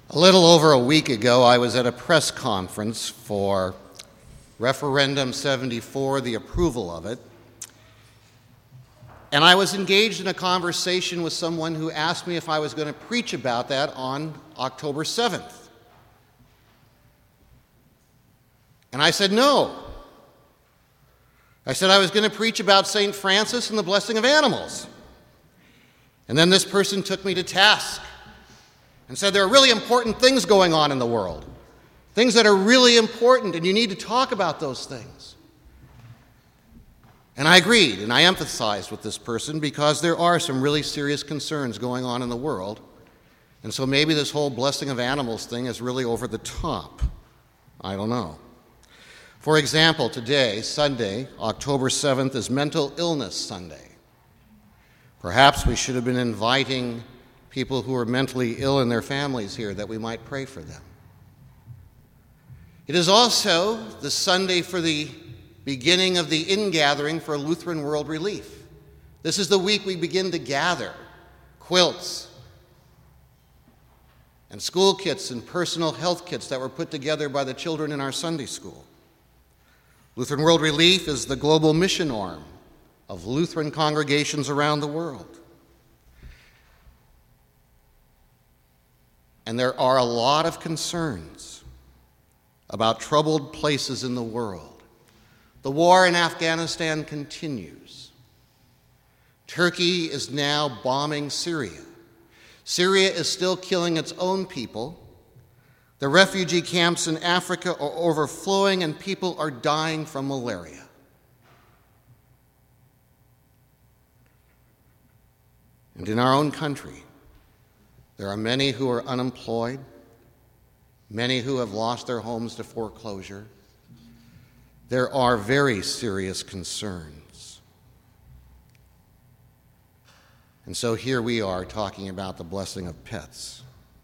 A little over a week ago, I was at a press conference for Referendum 74, the approval of it, and I was engaged in a conversation with someone who asked me if I was going to preach about that on October 7th. And I said no. I said I was going to preach about St. Francis and the blessing of animals. And then this person took me to task and said there are really important things going on in the world, things that are really important, and you need to talk about those things. And I agreed, and I empathized with this person because there are some really serious concerns going on in the world, and so maybe this whole blessing of animals thing is really over the top. I don't know. For example, today, Sunday, October 7th, is Mental Illness Sunday. Perhaps we should have been inviting people who are mentally ill and their families here that we might pray for them. It is also the Sunday for the beginning of the ingathering for Lutheran World Relief. This is the week we begin to gather quilts and school kits and personal health kits that were put together by the children in our Sunday school. Lutheran World Relief is the global mission arm of Lutheran congregations around the world. And there are a lot of concerns about troubled places in the world. The war in Afghanistan continues. Turkey is now bombing Syria. Syria is still killing its own people. The refugee camps in Africa are overflowing and people are dying from malaria. And in our own country, there are many who are unemployed, many who have lost their homes to foreclosure. There are very serious concerns. And so here we are talking about the blessing of pets.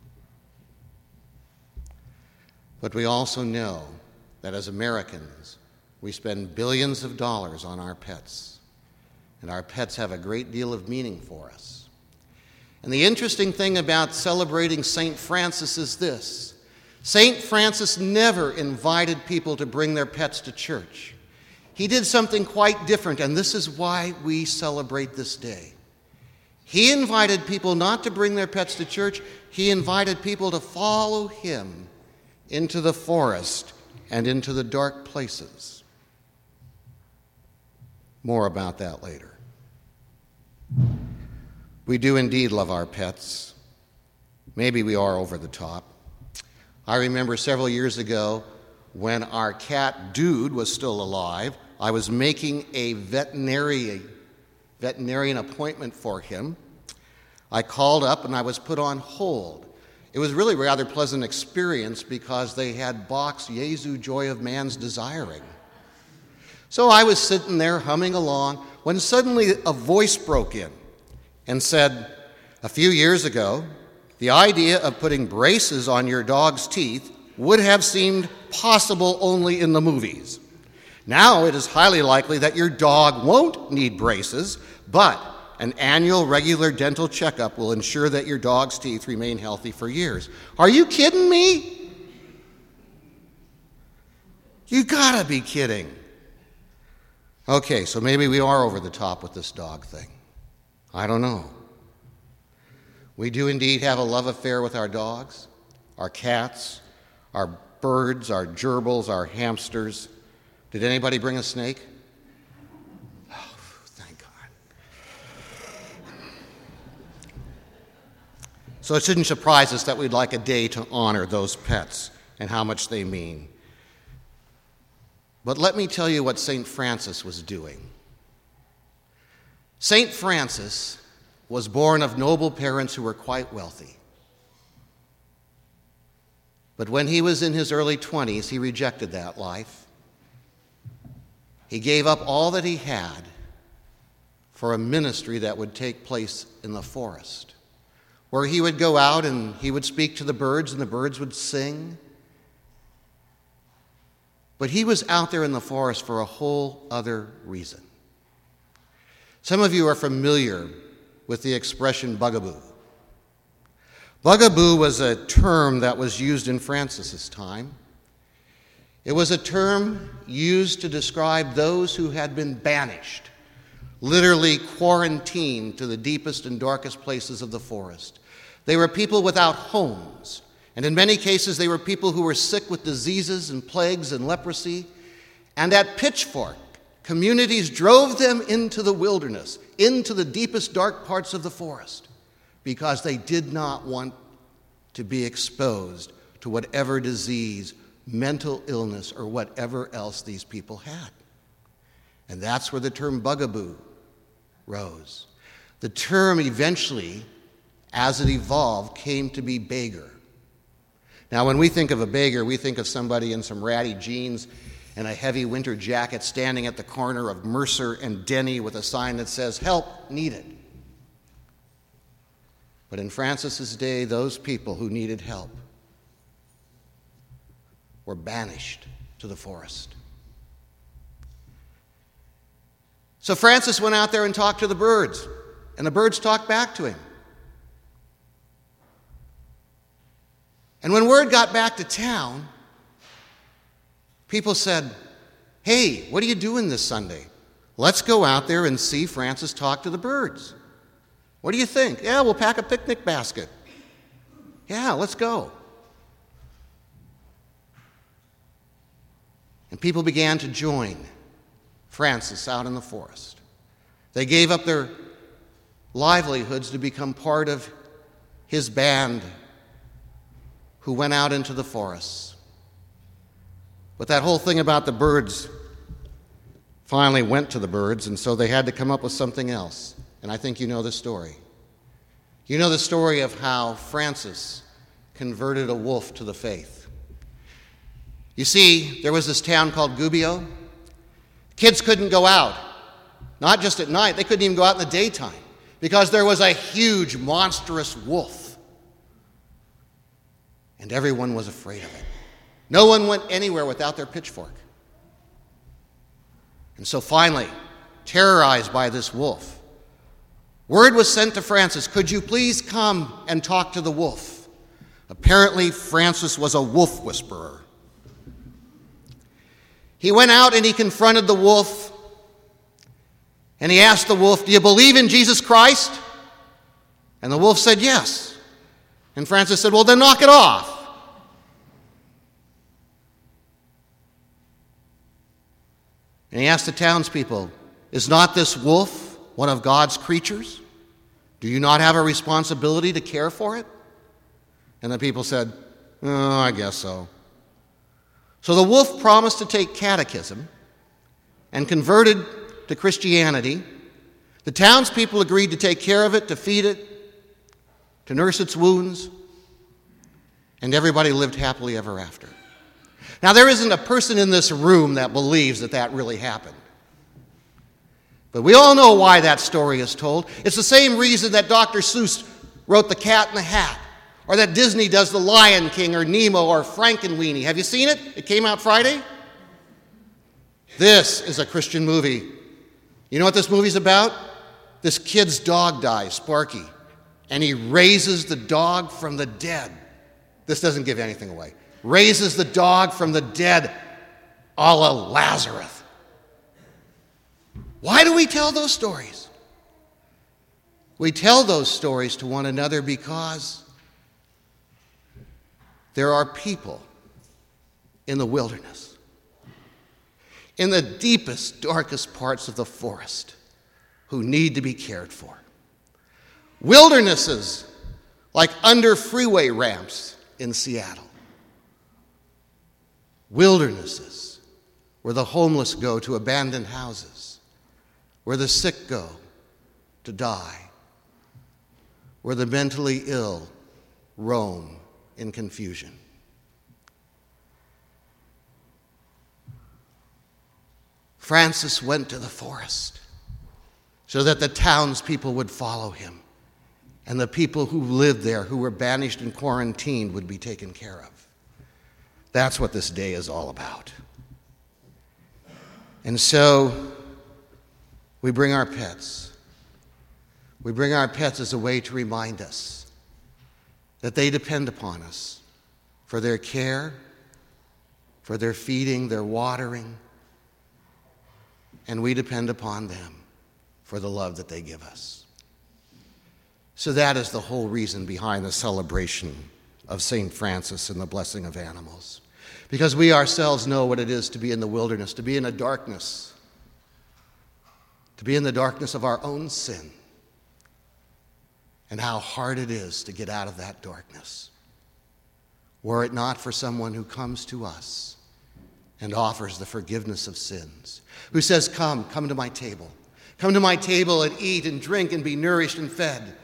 But we also know that as Americans, we spend billions of dollars on our pets, and our pets have a great deal of meaning for us. And the interesting thing about celebrating St. Francis is this. St. Francis never invited people to bring their pets to church. He did something quite different, and this is why we celebrate this day. He invited people not to bring their pets to church. He invited people to follow him into the forest and into the dark places. More about that later. We do indeed love our pets. Maybe we are over the top. I remember several years ago when our cat Dude was still alive, I was making a veterinarian appointment for him. I called up and I was put on hold. It was really a rather pleasant experience because they had Bach's Jesu Joy of Man's Desiring. So I was sitting there humming along when suddenly a voice broke in and said, "A few years ago, the idea of putting braces on your dog's teeth would have seemed possible only in the movies. Now it is highly likely that your dog won't need braces, but an annual regular dental checkup will ensure that your dog's teeth remain healthy for years." Are you kidding me? You gotta be kidding. Okay, so maybe we are over the top with this dog thing. I don't know. We do indeed have a love affair with our dogs, our cats, our birds, our gerbils, our hamsters. Did anybody bring a snake? Oh, thank God. So it shouldn't surprise us that we'd like a day to honor those pets and how much they mean. But let me tell you what St. Francis was doing. St. Francis was born of noble parents who were quite wealthy. But when he was in his early 20s, he rejected that life. He gave up all that he had for a ministry that would take place in the forest, where he would go out and he would speak to the birds and the birds would sing. But he was out there in the forest for a whole other reason. Some of you are familiar with the expression bugaboo. Bugaboo was a term that was used in Francis's time. It was a term used to describe those who had been banished, literally quarantined to the deepest and darkest places of the forest. They were people without homes, and in many cases they were people who were sick with diseases and plagues and leprosy. And at Pitchfork, communities drove them into the wilderness, into the deepest dark parts of the forest, because they did not want to be exposed to whatever disease, mental illness, or whatever else these people had. And that's where the term bugaboo rose. The term eventually, as it evolved, came to be beggar. Now, when we think of a beggar, we think of somebody in some ratty jeans and a heavy winter jacket standing at the corner of Mercer and Denny with a sign that says, "Help needed." But in Francis's day, those people who needed help were banished to the forest. So Francis went out there and talked to the birds, and the birds talked back to him. And when word got back to town, people said, "Hey, what are you doing this Sunday? Let's go out there and see Francis talk to the birds. What do you think?" "Yeah, we'll pack a picnic basket." "Yeah, let's go." And people began to join Francis out in the forest. They gave up their livelihoods to become part of his band who went out into the forests. But that whole thing about the birds finally went to the birds, and so they had to come up with something else. And I think you know the story. You know the story of how Francis converted a wolf to the faith. You see, there was this town called Gubbio. Kids couldn't go out, not just at night, they couldn't even go out in the daytime, because there was a huge, monstrous wolf. And everyone was afraid of it. No one went anywhere without their pitchfork. And so finally, terrorized by this wolf, word was sent to Francis, "Could you please come and talk to the wolf?" Apparently, Francis was a wolf whisperer. He went out and he confronted the wolf, and he asked the wolf, "Do you believe in Jesus Christ?" And the wolf said, "Yes." And Francis said, "Well, then knock it off." And he asked the townspeople, "Is not this wolf one of God's creatures? Do you not have a responsibility to care for it?" And the people said, "Oh, I guess so." So the wolf promised to take catechism and converted to Christianity. The townspeople agreed to take care of it, to feed it, to nurse its wounds, and everybody lived happily ever after. Now, there isn't a person in this room that believes that that really happened. But we all know why that story is told. It's the same reason that Dr. Seuss wrote The Cat in the Hat, or that Disney does The Lion King, or Nemo, or Frankenweenie. Have you seen it? It came out Friday. This is a Christian movie. You know what this movie's about? This kid's dog dies, Sparky, and he raises the dog from the dead. This doesn't give anything away. Raises the dog from the dead, a la Lazarus. Why do we tell those stories? We tell those stories to one another because there are people in the wilderness, in the deepest, darkest parts of the forest, who need to be cared for. Wildernesses like under freeway ramps in Seattle. Wildernesses where the homeless go to abandoned houses, where the sick go to die, where the mentally ill roam in confusion. Francis went to the forest so that the townspeople would follow him, and the people who lived there, who were banished and quarantined, would be taken care of. That's what this day is all about. And so we bring our pets. We bring our pets as a way to remind us that they depend upon us for their care, for their feeding, their watering, and we depend upon them for the love that they give us. So that is the whole reason behind the celebration of St. Francis and the blessing of animals. Because we ourselves know what it is to be in the wilderness, to be in a darkness, to be in the darkness of our own sin, and how hard it is to get out of that darkness. Were it not for someone who comes to us and offers the forgiveness of sins, who says, come to my table. Come to my table and eat and drink and be nourished and fed.